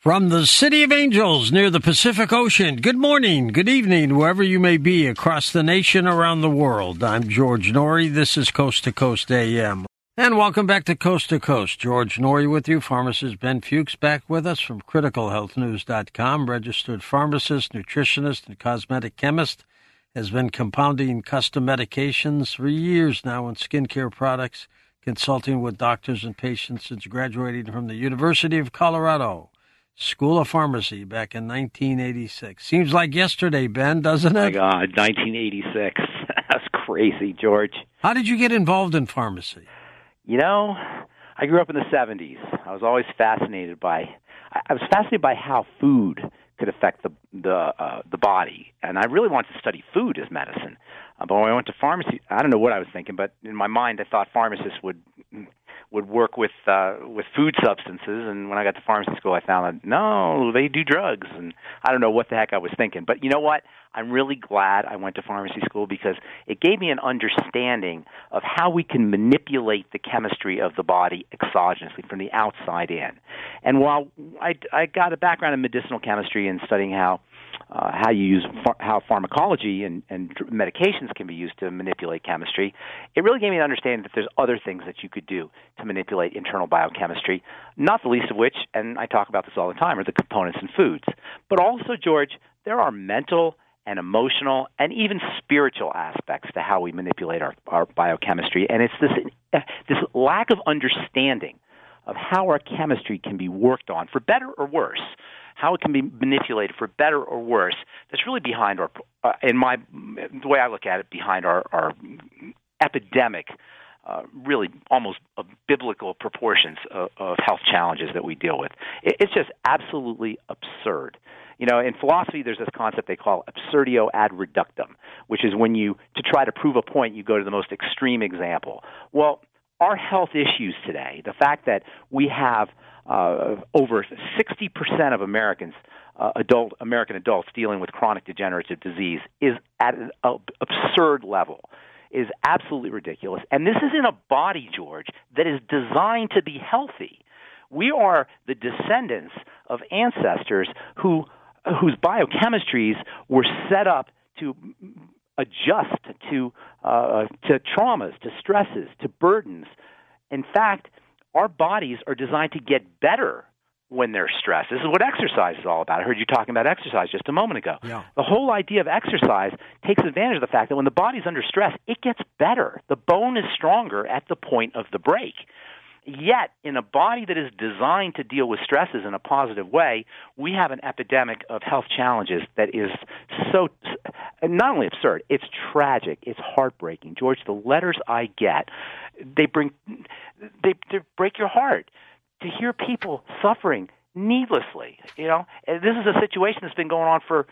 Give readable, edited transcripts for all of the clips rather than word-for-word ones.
From the City of Angels near the Pacific Ocean, good morning, good evening, wherever you may be across the nation, around the world. I'm George Noory. This is Coast to Coast AM. And welcome back to Coast to Coast. George Noory with you. Pharmacist Ben Fuchs back with us from criticalhealthnews.com. Registered pharmacist, nutritionist, and cosmetic chemist. Has been compounding custom medications for years now in skincare products, consulting with doctors and patients since graduating from the University of Colorado School of Pharmacy back in 1986. Seems like yesterday, Ben, doesn't it? Oh my God, 1986. That's crazy, George. How did you get involved in pharmacy? You know, I grew up in the 70s. I was always fascinated by how food could affect the body, and I really wanted to study food as medicine. But when I went to pharmacy, I don't know what I was thinking, but in my mind, I thought pharmacists would work with food substances, and when I got to pharmacy school, I found that no, they do drugs, and I don't know what the heck I was thinking. But you know what? I'm really glad I went to pharmacy school because it gave me an understanding of how we can manipulate the chemistry of the body exogenously from the outside in. And while I got a background in medicinal chemistry and studying how pharmacology and medications can be used to manipulate chemistry, it really gave me an understanding that there's other things that you could do to manipulate internal biochemistry, not the least of which, and I talk about this all the time, are the components in foods. But also, George, there are mental and emotional and even spiritual aspects to how we manipulate our biochemistry, and it's this lack of understanding of how our chemistry can be worked on for better or worse, how it can be manipulated for better or worse, that's really behind our, the way I look at it, behind our epidemic, really almost biblical proportions of health challenges that we deal with. It's just absolutely absurd. You know, in philosophy, there's this concept they call absurdio ad reductum, which is when to try to prove a point, you go to the most extreme example. Well, our health issues today, the fact that we have over 60% of American adults dealing with chronic degenerative disease is at an absurd level, is absolutely ridiculous. And this is in a body, George, that is designed to be healthy. We are the descendants of ancestors whose biochemistries were set up to adjust to traumas, to stresses, to burdens. In fact, our bodies are designed to get better when they're stressed. This is what exercise is all about. I heard you talking about exercise just a moment ago. Yeah. The whole idea of exercise takes advantage of the fact that when the body's under stress, it gets better. The bone is stronger at the point of the break. Yet, in a body that is designed to deal with stresses in a positive way, we have an epidemic of health challenges that is so not only absurd, it's tragic, it's heartbreaking. George, the letters I get, they break your heart to hear people suffering needlessly. You know, and this is a situation that's been going on for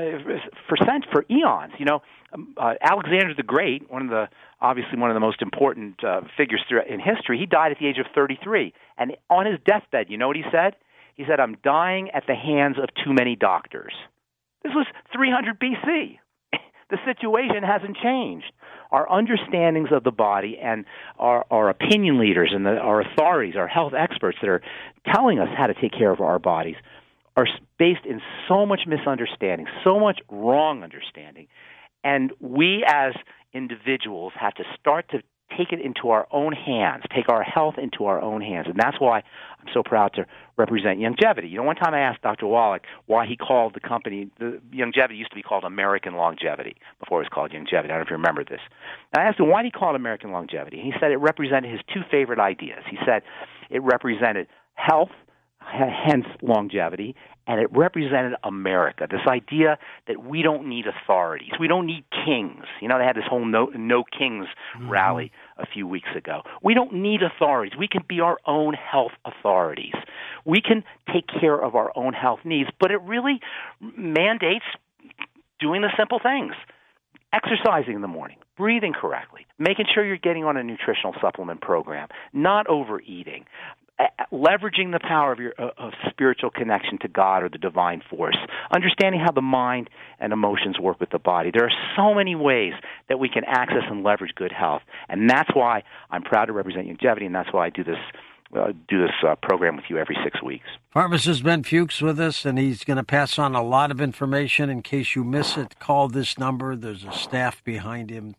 eons. You know, Alexander the Great, obviously one of the most important figures in history, he died at the age of 33. And on his deathbed, you know what he said? He said, "I'm dying at the hands of too many doctors." This was 300 BC. The situation hasn't changed. Our understandings of the body and our opinion leaders and our authorities, our health experts that are telling us how to take care of our bodies are based in so much misunderstanding, so much wrong understanding. And we as individuals have to start to take it into our own hands, take our health into our own hands. And that's why I'm so proud to represent Youngevity. You know, one time I asked Dr. Wallach why he called the company, Youngevity used to be called American Longevity before it was called Youngevity. I don't know if you remember this. And I asked him, why did he call it American Longevity? And he said it represented his two favorite ideas. He said it represented health, hence longevity, and it represented America, this idea that we don't need authorities. We don't need kings. You know, they had this whole no kings rally a few weeks ago. We don't need authorities. We can be our own health authorities. We can take care of our own health needs, but it really mandates doing the simple things. Exercising in the morning, breathing correctly, making sure you're getting on a nutritional supplement program, not overeating, leveraging the power of spiritual connection to God or the divine force, understanding how the mind and emotions work with the body. There are so many ways that we can access and leverage good health, and that's why I'm proud to represent Youngevity, and that's why I do this do this program with you every 6 weeks. Pharmacist Ben Fuchs with us, and he's going to pass on a lot of information. In case you miss it, call this number. There's a staff behind him,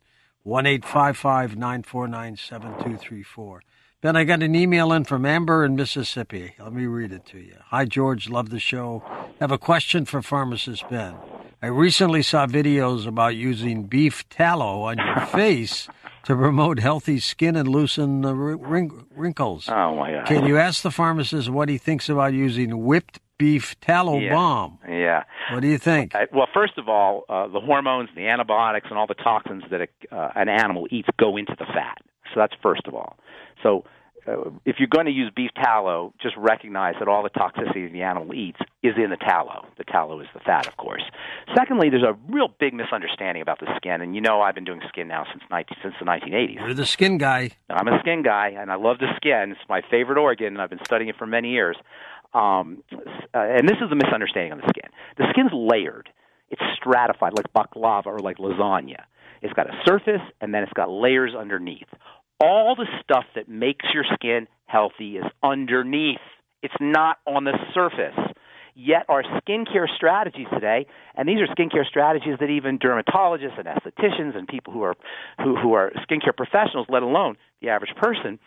1-855-949-7234. Ben, I got an email in from Amber in Mississippi. Let me read it to you. Hi, George. Love the show. Have a question for Pharmacist Ben. I recently saw videos about using beef tallow on your face to promote healthy skin and loosen the wrinkles. Oh, my God. Can you ask the pharmacist what he thinks about using whipped beef tallow balm? Yeah. What do you think? Well, first of all, the hormones, the antibiotics, and all the toxins that an animal eats go into the fat. So that's first of all. So if you're going to use beef tallow, just recognize that all the toxicity the animal eats is in the tallow. The tallow is the fat, of course. Secondly, there's a real big misunderstanding about the skin. And I've been doing skin now since the 1980s. You're the skin guy. I'm a skin guy, and I love the skin. It's my favorite organ, and I've been studying it for many years. And this is a misunderstanding of the skin. The skin's layered. It's stratified like baklava or like lasagna. It's got a surface, and then it's got layers underneath. All the stuff that makes your skin healthy is underneath. It's not on the surface. Yet our skincare strategies today, and these are skincare strategies that even dermatologists and estheticians and people who are skincare professionals, let alone the average person,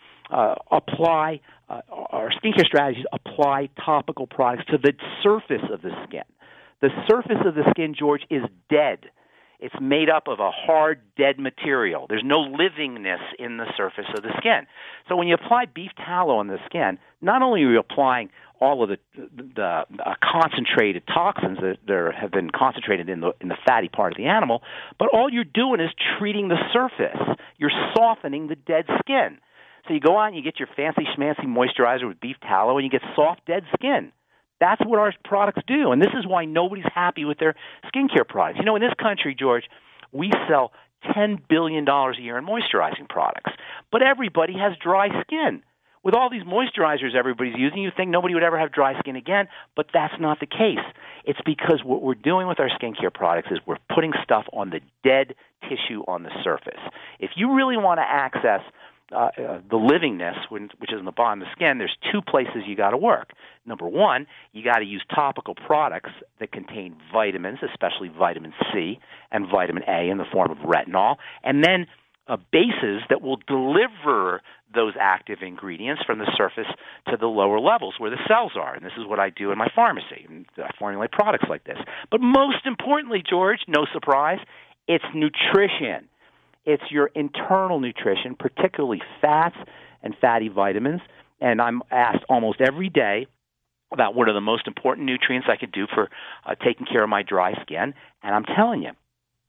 apply. Our skincare strategies apply topical products to the surface of the skin. The surface of the skin, George, is dead. It's made up of a hard, dead material. There's no livingness in the surface of the skin. So when you apply beef tallow on the skin, not only are you applying all of the concentrated toxins that have been concentrated in the fatty part of the animal, but all you're doing is treating the surface. You're softening the dead skin. So you go out and you get your fancy schmancy moisturizer with beef tallow, and you get soft, dead skin. That's what our products do, and this is why nobody's happy with their skincare products. In this country, George, we sell $10 billion a year in moisturizing products, but everybody has dry skin. With all these moisturizers everybody's using, you think nobody would ever have dry skin again, but that's not the case. It's because what we're doing with our skincare products is we're putting stuff on the dead tissue on the surface. If you really want to access the livingness, which is in the bottom of the skin, there's two places you got to work. Number one, you got to use topical products that contain vitamins, especially vitamin C and vitamin A in the form of retinol, and then bases that will deliver those active ingredients from the surface to the lower levels where the cells are. And this is what I do in my pharmacy. I formulate products like this. But most importantly, George, no surprise, it's nutrition. It's your internal nutrition, particularly fats and fatty vitamins. And I'm asked almost every day about what are the most important nutrients I could do for taking care of my dry skin. And I'm telling you,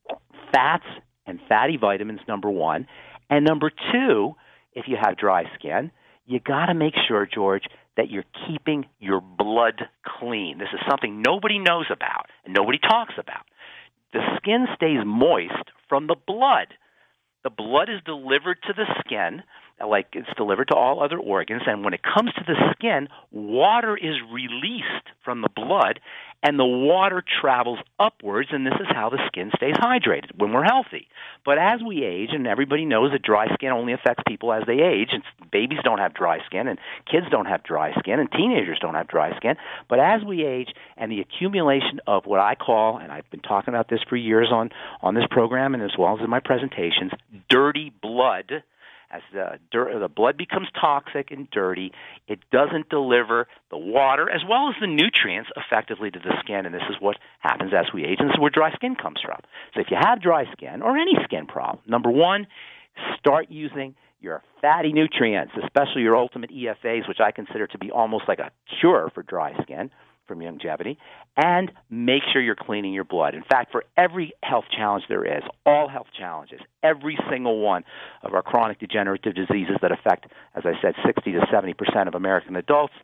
fats and fatty vitamins, number one. And number two, if you have dry skin, you got to make sure, George, that you're keeping your blood clean. This is something nobody knows about and nobody talks about. The skin stays moist from the blood. The blood is delivered to the skin like it's delivered to all other organs, and when it comes to the skin, water is released from the blood, and the water travels upwards, and this is how the skin stays hydrated when we're healthy. But as we age, and everybody knows that dry skin only affects people as they age, and babies don't have dry skin, and kids don't have dry skin, and teenagers don't have dry skin, but as we age, and the accumulation of what I call, and I've been talking about this for years on this program and as well as in my presentations, dirty blood. As the blood becomes toxic and dirty, it doesn't deliver the water as well as the nutrients effectively to the skin, and this is what happens as we age, and this is where dry skin comes from. So if you have dry skin or any skin problem, number one, start using your fatty nutrients, especially your Ultimate EFAs, which I consider to be almost like a cure for dry skin from longevity, and make sure you're cleaning your blood. In fact, for every health challenge there is, all health challenges, every single one of our chronic degenerative diseases that affect, as I said, 60 to 70% of American adults,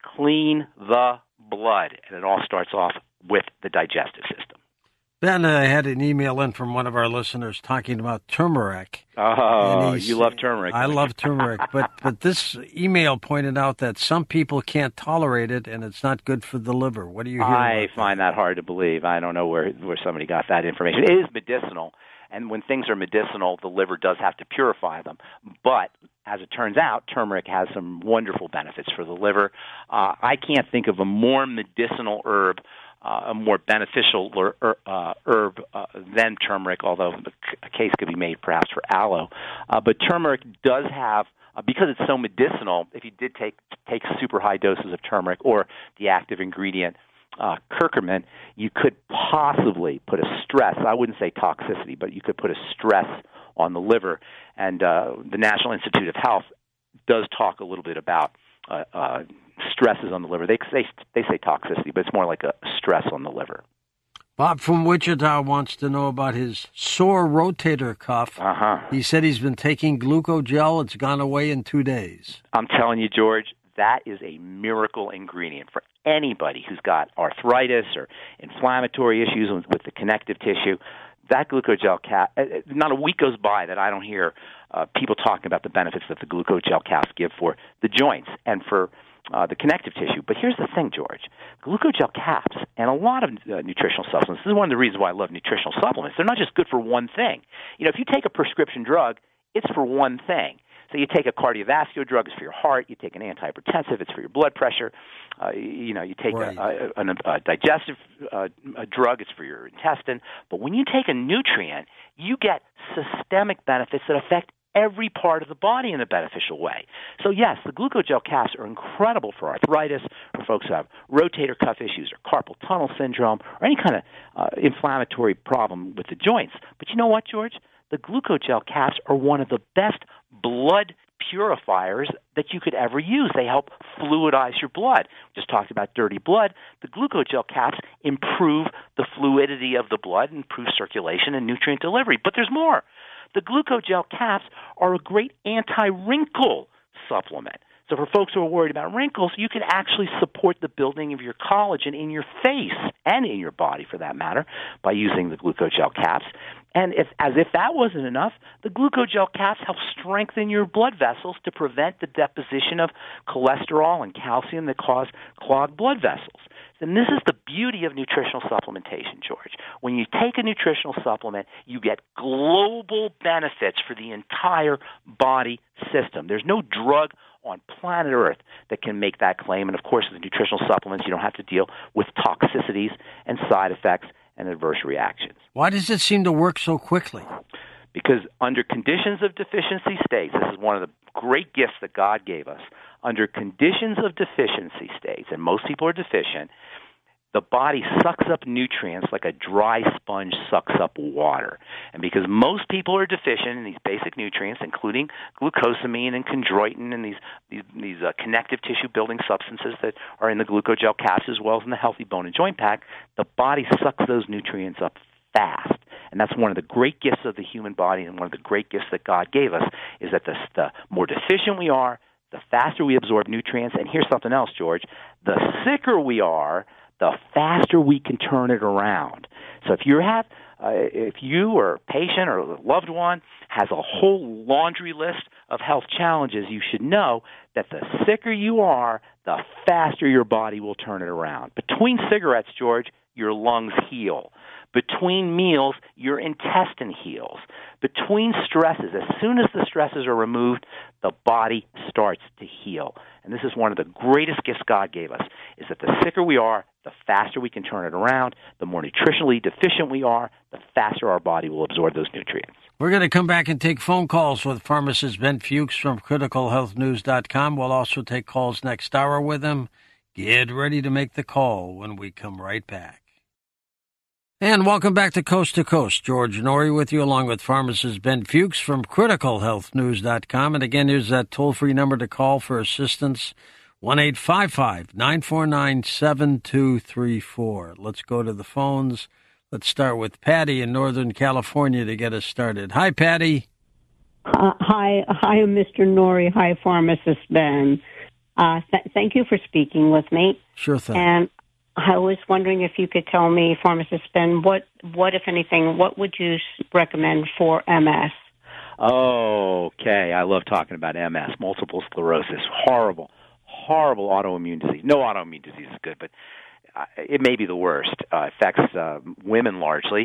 clean the blood. And it all starts off with the digestive system. Ben, I had an email in from one of our listeners talking about turmeric. Oh, you love turmeric. I love turmeric, but this email pointed out that some people can't tolerate it, and it's not good for the liver. What do you hear? I find that hard to believe. I don't know where somebody got that information. It is medicinal, And when things are medicinal, the liver does have to purify them. But as it turns out, turmeric has some wonderful benefits for the liver. I can't think of a more medicinal herb, a more beneficial herb than turmeric, although a case could be made perhaps for aloe. But turmeric does have, because it's so medicinal, if you did take super high doses of turmeric or the active ingredient curcumin, you could possibly put a stress, I wouldn't say toxicity, but you could put a stress on the liver. And the National Institute of Health does talk a little bit about stresses on the liver. They say toxicity, but it's more like a stress on the liver. Bob from Wichita wants to know about his sore rotator cuff. He said he's been taking glucogel. It's gone away in 2 days. I'm telling you, George, that is a miracle ingredient for anybody who's got arthritis or inflammatory issues with the connective tissue. That glucogel cap, not a week goes by that I don't hear people talking about the benefits that the glucogel caps give for the joints and for the connective tissue. But here's the thing, George. Glucogel caps and a lot of nutritional supplements, this is one of the reasons why I love nutritional supplements. They're not just good for one thing. You know, if you take a prescription drug, it's for one thing. So you take a cardiovascular drug, it's for your heart. You take an antihypertensive, it's for your blood pressure. You take a digestive drug, it's for your intestine. But when you take a nutrient, you get systemic benefits that affect every part of the body in a beneficial way. So yes, the glucogel caps are incredible for arthritis, for folks who have rotator cuff issues or carpal tunnel syndrome or any kind of inflammatory problem with the joints. But you know what, George? The glucogel caps are one of the best blood purifiers that you could ever use. They help fluidize your blood. We just talked about dirty blood. The glucogel caps improve the fluidity of the blood, improve circulation and nutrient delivery. But there's more. The glucogel caps are a great anti-wrinkle supplement. So for folks who are worried about wrinkles, you can actually support the building of your collagen in your face and in your body, for that matter, by using the glucogel caps. And as if that wasn't enough, the glucogel caps help strengthen your blood vessels to prevent the deposition of cholesterol and calcium that cause clogged blood vessels. And this is the beauty of nutritional supplementation, George. When you take a nutritional supplement, you get global benefits for the entire body system. There's no drug on planet Earth that can make that claim. And, of course, with nutritional supplements, you don't have to deal with toxicities and side effects and adverse reactions. Why does it seem to work so quickly? Because under conditions of deficiency states, this is one of the great gifts that God gave us, under conditions of deficiency states, and most people are deficient, the body sucks up nutrients like a dry sponge sucks up water. And because most people are deficient in these basic nutrients, including glucosamine and chondroitin and these connective tissue building substances that are in the glucogel caps as well as in the healthy bone and joint pack, the body sucks those nutrients up fast. And that's one of the great gifts of the human body, and one of the great gifts that God gave us is that the more deficient we are, the faster we absorb nutrients. And here's something else, George. The sicker we are, the faster we can turn it around. So if you or a patient or a loved one has a whole laundry list of health challenges, you should know that the sicker you are, the faster your body will turn it around. Between cigarettes, George, your lungs heal. Between meals, your intestine heals. Between stresses, as soon as the stresses are removed, the body starts to heal. And this is one of the greatest gifts God gave us, is that the sicker we are, the faster we can turn it around. The more nutritionally deficient we are, the faster our body will absorb those nutrients. We're going to come back and take phone calls with pharmacist Ben Fuchs from criticalhealthnews.com. We'll also take calls next hour with him. Get ready to make the call when we come right back. And welcome back to Coast. George Norrie with you, along with pharmacist Ben Fuchs from criticalhealthnews.com. And again, here's that toll-free number to call for assistance, 1-855-949-7234. Let's go to the phones. Let's start with Patty in Northern California to get us started. Hi, Patty. Hi, Mr. Norrie. Hi, pharmacist Ben. Thank you for speaking with me. Sure thing. And I was wondering if you could tell me, pharmacist Ben, what, if anything, what would you recommend for MS? Okay, I love talking about MS, multiple sclerosis, horrible autoimmune disease. No autoimmune disease is good, but it may be the worst. Affects women largely,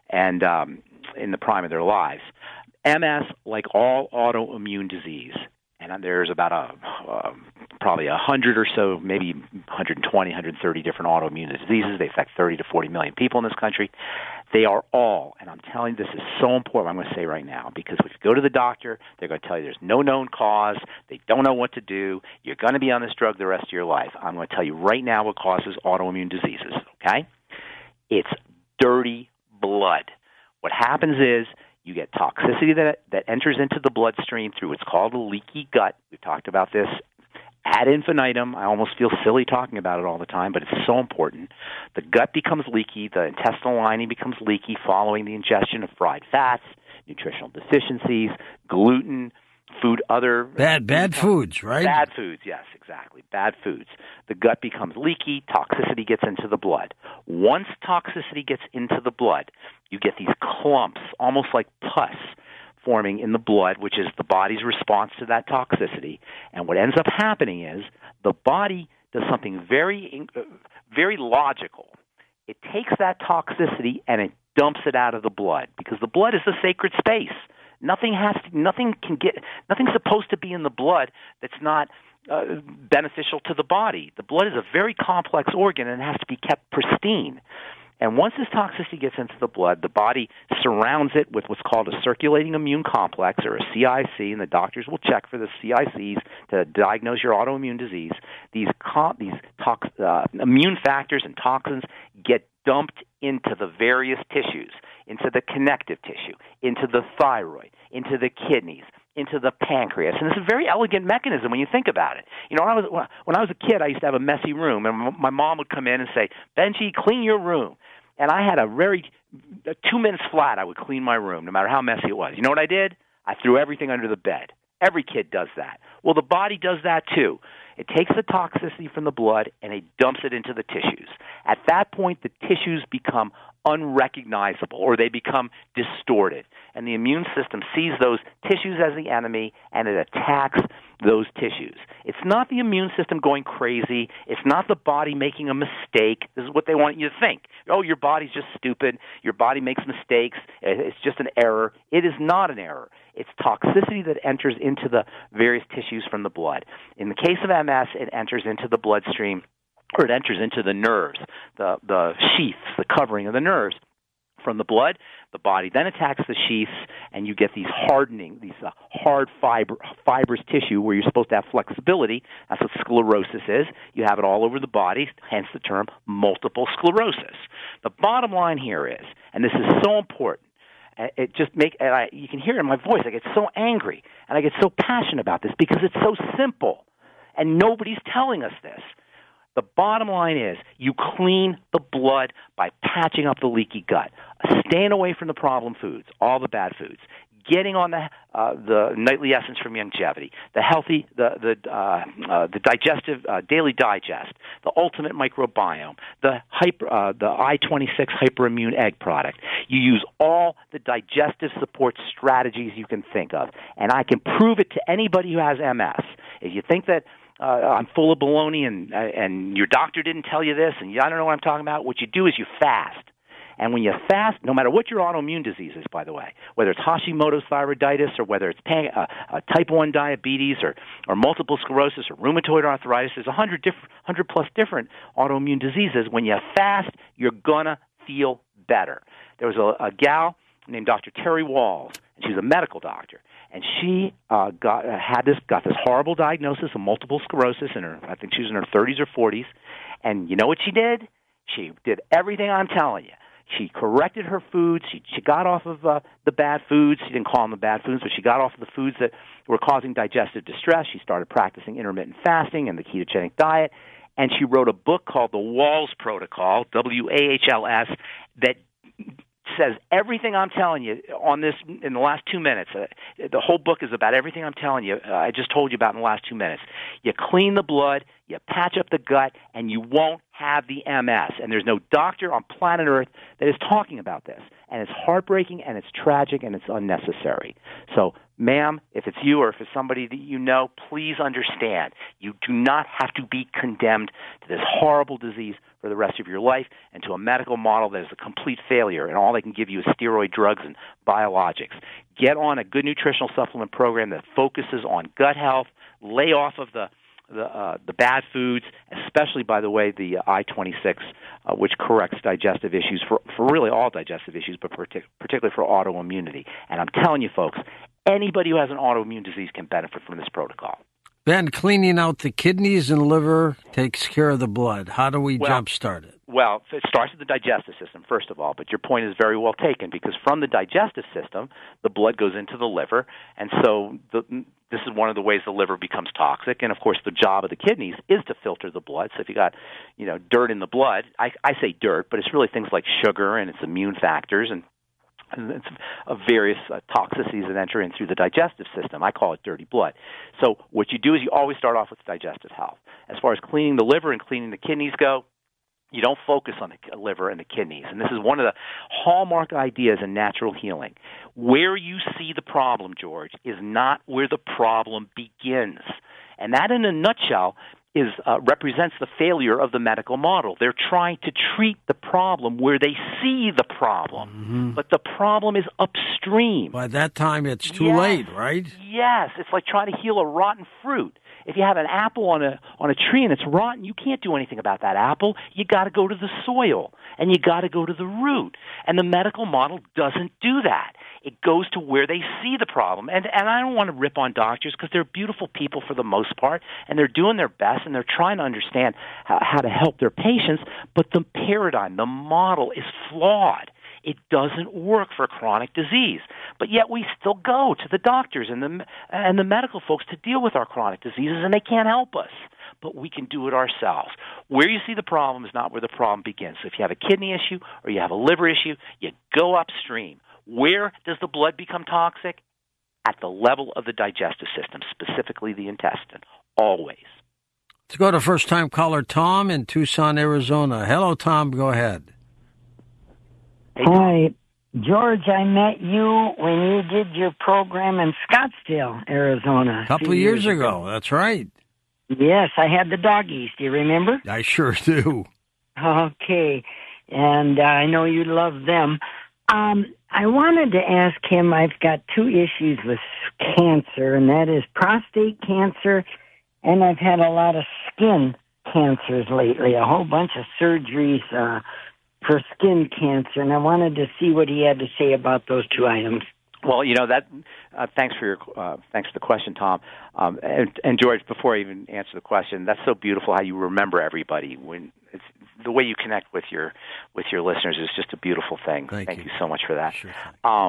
and in the prime of their lives. MS, like all autoimmune disease, and there's about probably 100 or so, maybe 120, 130 different autoimmune diseases. They affect 30 to 40 million people in this country. They are all, and I'm telling you, this is so important, what I'm going to say right now, because if you go to the doctor, they're going to tell you there's no known cause, they don't know what to do, you're going to be on this drug the rest of your life. I'm going to tell you right now what causes autoimmune diseases, okay? It's dirty blood. What happens is you get toxicity that enters into the bloodstream through what's called a leaky gut. We've talked about this ad infinitum. I almost feel silly talking about it all the time, but it's so important. The gut becomes leaky. The intestinal lining becomes leaky following the ingestion of fried fats, nutritional deficiencies, gluten, other bad foods, right? Bad foods, yes, exactly. Bad foods. The gut becomes leaky. Toxicity gets into the blood. Once toxicity gets into the blood, you get these clumps, almost like pus, forming in the blood, which is the body's response to that toxicity. And what ends up happening is the body does something very, very logical. It takes that toxicity and it dumps it out of the blood, because the blood is a sacred space. Nothing's supposed to be in the blood that's not beneficial to the body. The blood is a very complex organ and it has to be kept pristine. And once this toxicity gets into the blood, the body surrounds it with what's called a circulating immune complex, or a CIC, and the doctors will check for the CICs to diagnose your autoimmune disease. These immune factors and toxins get dumped into the various tissues, into the connective tissue, into the thyroid, into the kidneys, into the pancreas. And it's a very elegant mechanism when you think about it. You know, when I was a kid, I used to have a messy room, and my mom would come in and say, "Benji, clean your room." And I had 2 minutes flat, I would clean my room, no matter how messy it was. You know what I did? I threw everything under the bed. Every kid does that. Well, the body does that too. It takes the toxicity from the blood and it dumps it into the tissues. At that point, the tissues become unrecognizable, or they become distorted. And the immune system sees those tissues as the enemy, and it attacks those tissues. It's not the immune system going crazy. It's not the body making a mistake. This is what they want you to think. Oh, your body's just stupid. Your body makes mistakes. It's just an error. It is not an error. It's toxicity that enters into the various tissues from the blood. In the case of MS, it enters into the bloodstream, or it enters into the nerves, the sheaths, the covering of the nerves. From the blood, the body then attacks the sheaths, and you get these hardening, these hard fibrous tissue where you're supposed to have flexibility. That's what sclerosis is. You have it all over the body, hence the term multiple sclerosis. The bottom line here is, and this is so important, you can hear it in my voice, I get so angry, and I get so passionate about this because it's so simple, and nobody's telling us this. The bottom line is you clean the blood by patching up the leaky gut, staying away from the problem foods, all the bad foods, getting on the nightly essence from Youngevity, the healthy, the digestive daily digest, the ultimate microbiome, the I-26 hyperimmune egg product. You use all the digestive support strategies you can think of, and I can prove it to anybody who has MS. If you think that I'm full of baloney and your doctor didn't tell you this and I don't know what I'm talking about, what you do is you fast. And when you fast, no matter what your autoimmune disease is, by the way, whether it's Hashimoto's thyroiditis or whether it's type 1 diabetes or multiple sclerosis or rheumatoid arthritis, there's 100 plus different autoimmune diseases. When you fast, you're going to feel better. There was a gal named Dr. Terry Walls, and she was a medical doctor. And she got this horrible diagnosis of multiple sclerosis I think she was in her 30s or 40s. And you know what she did? She did everything I'm telling you. She corrected her foods. She got off of the bad foods. She didn't call them the bad foods, but she got off of the foods that were causing digestive distress. She started practicing intermittent fasting and the ketogenic diet. And she wrote a book called The Walls Protocol, WAHLS, that says everything I'm telling you on this in the last 2 minutes. The whole book is about everything I'm telling you. I just told you about in the last 2 minutes. You clean the blood, you patch up the gut, and you won't have the MS, and there's no doctor on planet Earth that is talking about this. And it's heartbreaking, and it's tragic, and it's unnecessary. So, ma'am, if it's you or if it's somebody that you know, please understand. You do not have to be condemned to this horrible disease for the rest of your life and to a medical model that is a complete failure, and all they can give you is steroid drugs and biologics. Get on a good nutritional supplement program that focuses on gut health. Lay off of the bad foods, especially, by the way, the I-26, which corrects digestive issues for really all digestive issues, but particularly for autoimmunity. And I'm telling you, folks, anybody who has an autoimmune disease can benefit from this protocol. Ben, cleaning out the kidneys and liver takes care of the blood. How do we jumpstart it? Well, it starts with the digestive system, first of all, but your point is very well taken, because from the digestive system, the blood goes into the liver, and so this is one of the ways the liver becomes toxic. And, of course, the job of the kidneys is to filter the blood. So if you got, dirt in the blood, I say dirt, but it's really things like sugar and it's immune factors and it's various toxicities that enter in through the digestive system. I call it dirty blood. So what you do is you always start off with digestive health. As far as cleaning the liver and cleaning the kidneys go, you don't focus on the liver and the kidneys. And this is one of the hallmark ideas in natural healing. Where you see the problem, George, is not where the problem begins. And that, in a nutshell, represents the failure of the medical model. They're trying to treat the problem where they see the problem, but the problem is upstream. By that time, it's too late, right? Yes. It's like trying to heal a rotten fruit. If you have an apple on a tree and it's rotten, you can't do anything about that apple. You got to go to the soil, and you got to go to the root. And the medical model doesn't do that. It goes to where they see the problem. And I don't want to rip on doctors, because they're beautiful people for the most part, and they're doing their best, and they're trying to understand how to help their patients. But the paradigm, the model is flawed. It doesn't work for chronic disease. But yet we still go to the doctors and the medical folks to deal with our chronic diseases, and they can't help us. But we can do it ourselves. Where you see the problem is not where the problem begins. So if you have a kidney issue or you have a liver issue, you go upstream. Where does the blood become toxic? At the level of the digestive system, specifically the intestine, always. Let's go to first-time caller Tom in Tucson, Arizona. Hello, Tom. Go ahead. Hi, George. I met you when you did your program in Scottsdale, Arizona. A couple of years ago. That's right. Yes, I had the doggies. Do you remember? I sure do. Okay, and I know you love them. I wanted to ask him, I've got two issues with cancer, and that is prostate cancer, and I've had a lot of skin cancers lately, a whole bunch of surgeries for skin cancer, and I wanted to see what he had to say about those two items. Well, thanks for the question, Tom. And George, before I even answer the question, that's so beautiful how you remember everybody. When it's the way you connect with your listeners is just a beautiful thing. Thank you so much for that. Sure.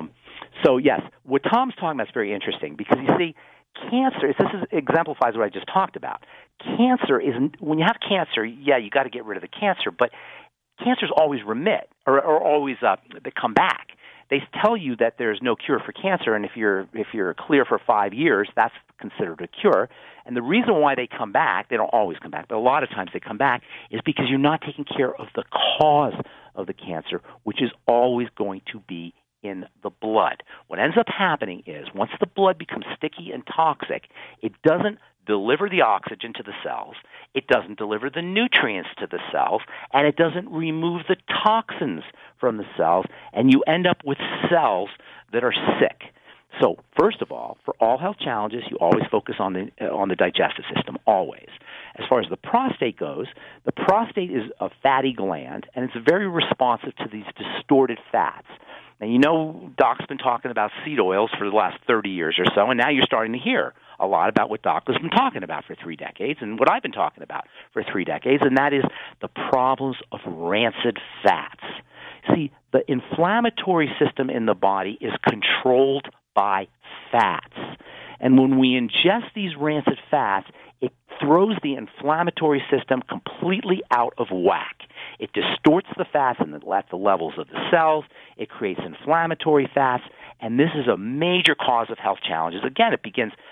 So yes, what Tom's talking about is very interesting, because you see, cancer. Exemplifies what I just talked about. Cancer isn't. When you have cancer, you got to get rid of the cancer, but cancers always remit or always they come back. They tell you that there's no cure for cancer, and if you're clear for 5 years, that's considered a cure. And the reason why they come back, they don't always come back, but a lot of times they come back, is because you're not taking care of the cause of the cancer, which is always going to be in the blood. What ends up happening is once the blood becomes sticky and toxic, it doesn't deliver the oxygen to the cells, it doesn't deliver the nutrients to the cells, and it doesn't remove the toxins from the cells, and you end up with cells that are sick. So, first of all, for all health challenges, you always focus on the digestive system, always. As far as the prostate goes, the prostate is a fatty gland, and it's very responsive to these distorted fats. Now, Doc's been talking about seed oils for the last 30 years or so, and now you're starting to hear a lot about what Doc has been talking about for 3 decades and what I've been talking about for 3 decades, and that is the problems of rancid fats. See, the inflammatory system in the body is controlled by fats. And when we ingest these rancid fats, it throws the inflammatory system completely out of whack. It distorts the fats at the levels of the cells. It creates inflammatory fats. And this is a major cause of health challenges. Again, it begins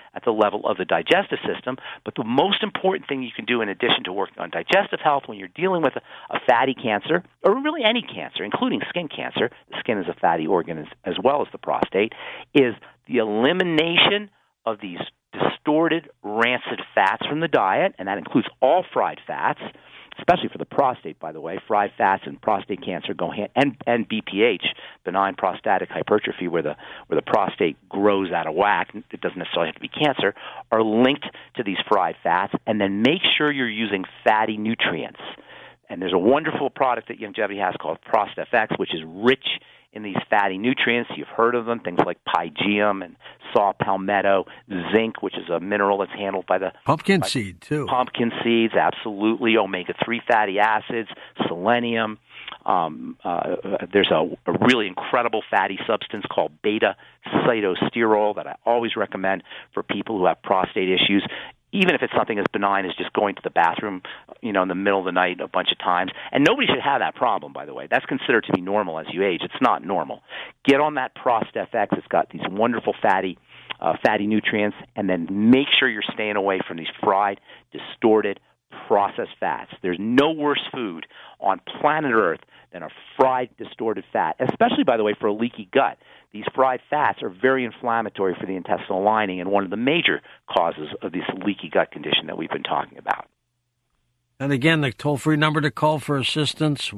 at the level of the digestive system. But the most important thing you can do in addition to working on digestive health when you're dealing with a fatty cancer, or really any cancer, including skin cancer, the skin is a fatty organ as well as the prostate, is the elimination of these distorted, rancid fats from the diet, and that includes all fried fats, especially for the prostate, by the way. Fried fats and prostate cancer go hand, and BPH, benign prostatic hypertrophy, where the prostate grows out of whack, it doesn't necessarily have to be cancer, are linked to these fried fats. And then make sure you're using fatty nutrients. And there's a wonderful product that Youngevity has called ProstFX, which is rich in these fatty nutrients. You've heard of them, things like pygeum and saw palmetto, zinc, which is a mineral that's handled by the pumpkin seed, too. Pumpkin seeds, absolutely. Omega-3 fatty acids, selenium. There's a really incredible fatty substance called beta-cytosterol that I always recommend for people who have prostate issues, even if it's something as benign as just going to the bathroom, in the middle of the night a bunch of times. And nobody should have that problem, by the way. That's considered to be normal as you age. It's not normal. Get on that ProstFX. It's got these wonderful fatty nutrients, and then make sure you're staying away from these fried, distorted, processed fats. There's no worse food on planet Earth than a fried, distorted fat, especially, by the way, for a leaky gut. These fried fats are very inflammatory for the intestinal lining and one of the major causes of this leaky gut condition that we've been talking about. And again, the toll-free number to call for assistance,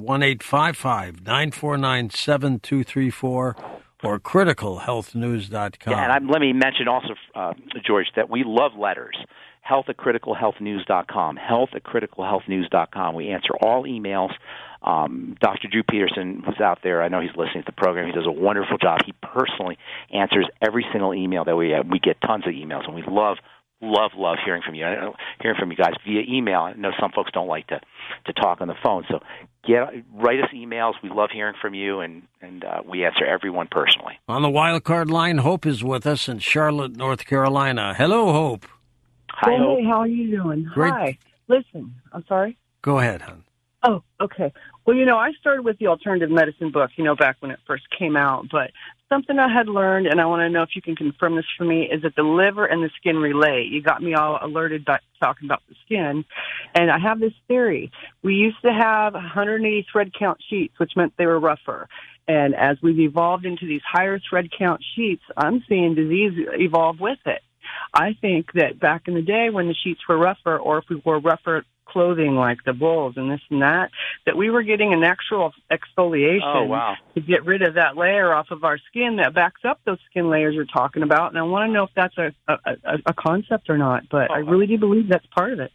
1-855-949-7234 or criticalhealthnews.com. Yeah, and let me mention also, George, that we love letters. health@criticalhealthnews.com, health@criticalhealthnews.com. We answer all emails. Dr. Drew Peterson, who's out there, I know he's listening to the program. He does a wonderful job. He personally answers every single email that we get. We get tons of emails, and we love hearing from you. Hearing from you guys via email. I know some folks don't like to talk on the phone, so write us emails. We love hearing from you, and we answer everyone personally. On the wild card line, Hope is with us in Charlotte, North Carolina. Hello, Hope. Hi, Hope. Hey, how are you doing? Great. Hi. Listen, I'm sorry. Go ahead, hon. Oh, okay. Well, I started with the alternative medicine book, back when it first came out. But something I had learned, and I want to know if you can confirm this for me, is that the liver and the skin relate. You got me all alerted by talking about the skin. And I have this theory. We used to have 180 thread count sheets, which meant they were rougher. And as we've evolved into these higher thread count sheets, I'm seeing disease evolve with it. I think that back in the day when the sheets were rougher, or if we wore rougher clothing like the bulls and this and that we were getting an actual exfoliation to get rid of that layer off of our skin that backs up those skin layers you're talking about. And I want to know if that's a concept or not, but I really do believe that's part of it.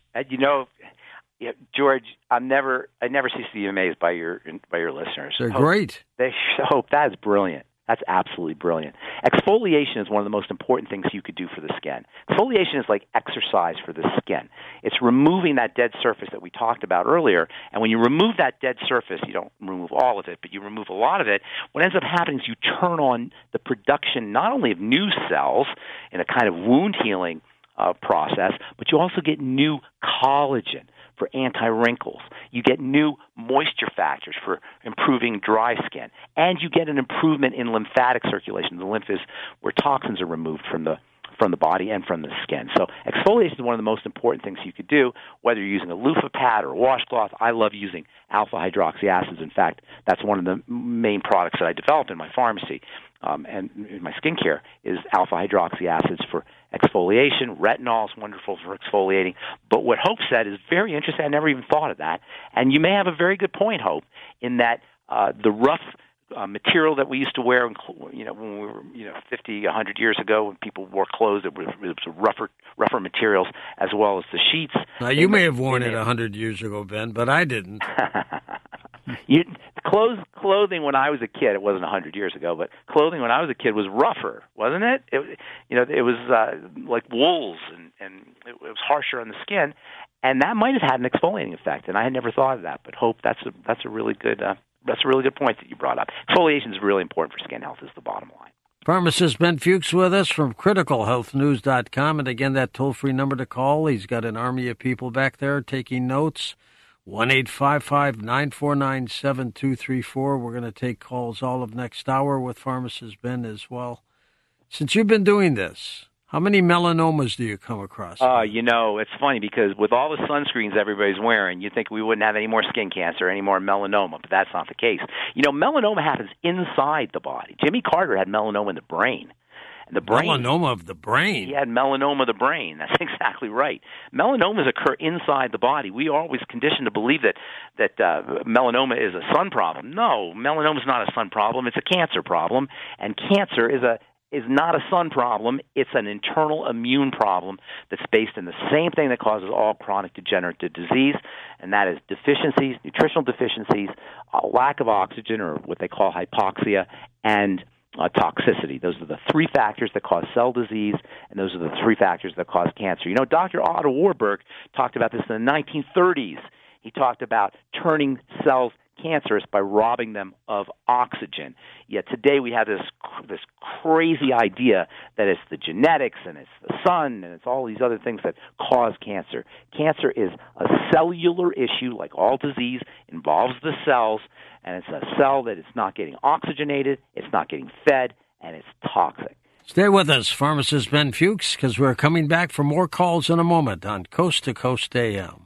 George, I never cease to be amazed by your listeners. They're great. Hope, that is brilliant. That's absolutely brilliant. Exfoliation is one of the most important things you could do for the skin. Exfoliation is like exercise for the skin. It's removing that dead surface that we talked about earlier. And when you remove that dead surface, you don't remove all of it, but you remove a lot of it. What ends up happening is you turn on the production not only of new cells in a kind of wound healing process, but you also get new collagen for anti-wrinkles. You get new moisture factors for improving dry skin. And you get an improvement in lymphatic circulation. The lymph is where toxins are removed from the body and from the skin. So exfoliation is one of the most important things you could do, whether you're using a loofah pad or a washcloth. I love using alpha-hydroxy acids. In fact, that's one of the main products that I develop in my pharmacy and in my skincare is alpha-hydroxy acids for exfoliation. Retinol is wonderful for exfoliating. But what Hope said is very interesting. I never even thought of that. And you may have a very good point, Hope, in that the rough material that we used to wear, when we were 50, 100 years ago, when people wore clothes, it was rougher materials, as well as the sheets. Now, you may have worn it 100 years ago, Ben, but I didn't. Clothing when I was a kid, it wasn't 100 years ago, but clothing when I was a kid was rougher, wasn't it? It was like wools, and it was harsher on the skin, and that might have had an exfoliating effect. And I had never thought of that, but Hope, that's a really good point that you brought up. Exfoliation is really important for skin health. Is the bottom line. Pharmacist Ben Fuchs with us from criticalhealthnews.com, and again, that toll-free number to call. He's got an army of people back there taking notes. 1-855-949-7234. We're going to take calls all of next hour with Pharmacist Ben as well. Since you've been doing this, How many melanomas do you come across? It's funny because with all the sunscreens everybody's wearing, you'd think we wouldn't have any more skin cancer, any more melanoma, but that's not the case. Melanoma happens inside the body. Jimmy Carter had melanoma in the brain. And the brain, melanoma of the brain? He had melanoma of the brain. That's exactly right. Melanomas occur inside the body. We are always conditioned to believe that melanoma is a sun problem. No, melanoma is not a sun problem. It's a cancer problem. And cancer is not a sun problem. It's an internal immune problem that's based in the same thing that causes all chronic degenerative disease, and that is deficiencies, nutritional deficiencies, a lack of oxygen, or what they call hypoxia, and toxicity. Those are the three factors that cause cell disease, and those are the three factors that cause cancer. Dr. Otto Warburg talked about this in the 1930s. He talked about turning cells cancerous by robbing them of oxygen. Yet today we have this crazy idea that it's the genetics and it's the sun and it's all these other things that cause cancer. Cancer is a cellular issue, like all disease, involves the cells, and it's a cell that is not getting oxygenated, it's not getting fed, and it's toxic. Stay with us, pharmacist Ben Fuchs, because we're coming back for more calls in a moment on Coast to Coast AM.